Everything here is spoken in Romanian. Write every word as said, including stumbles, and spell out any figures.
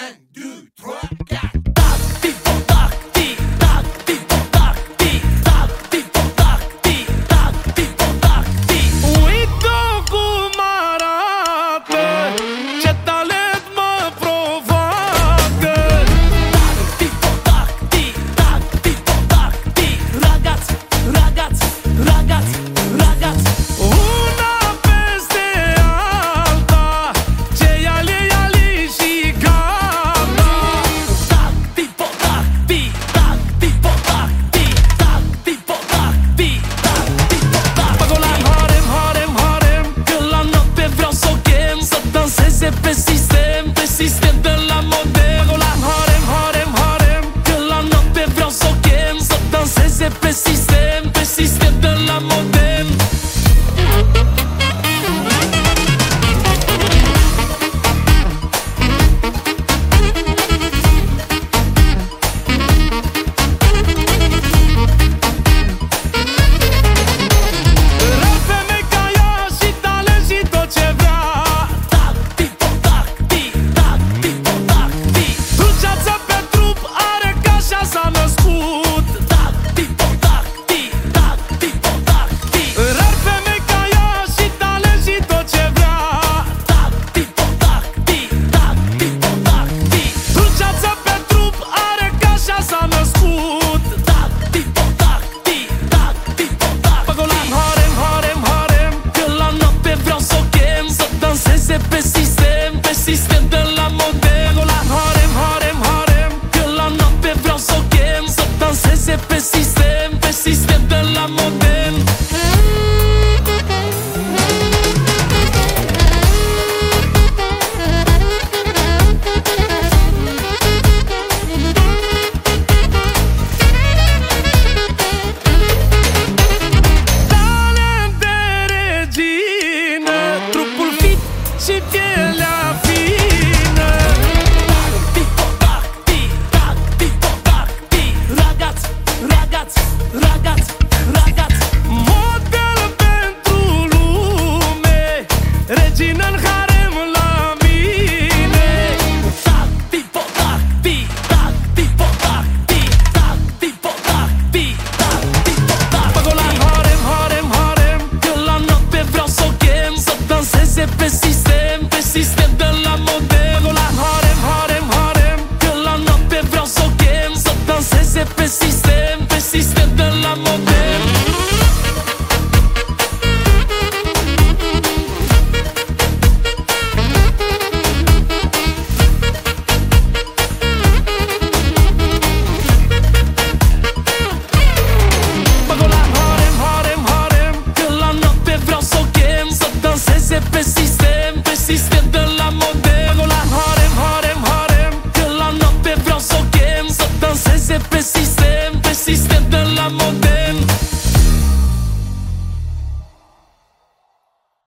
Pe sistem, pe sistem de la model. La harem, harem, harem, că la noapte vreau să o chem să danseze pe sistem, pe sistem de la model. Pe sistem, pe sistem de la model. La harem, harem, harem, că la noapte vreau să o chem să danseze pe sistem, pe sistem de la model. Și pielea fină. Ragazzi, ragazzi, ragazzi, ragazzi, model pentru lume, regină-n harem la mine. Tac, tipo, tac, ti, tac, tipo, tac, ti, tac, tipo, tac, ti, tac, tipo, tac. Bag-o la harem, harem, harem, că la noapte vreau să o chem să danseze pe sistem, pe sistem de la model. La harem, harem, harem, că la noapte vreau să o chem să danseze pe sistem, pe sistem de la model. Bag-o la harem, harem, harem, că la noapte vreau să o chem să danseze pe sistem, pe sistem de la model. La harem, harem, harem, că la noapte vreau să o chem să danseze pe sistem.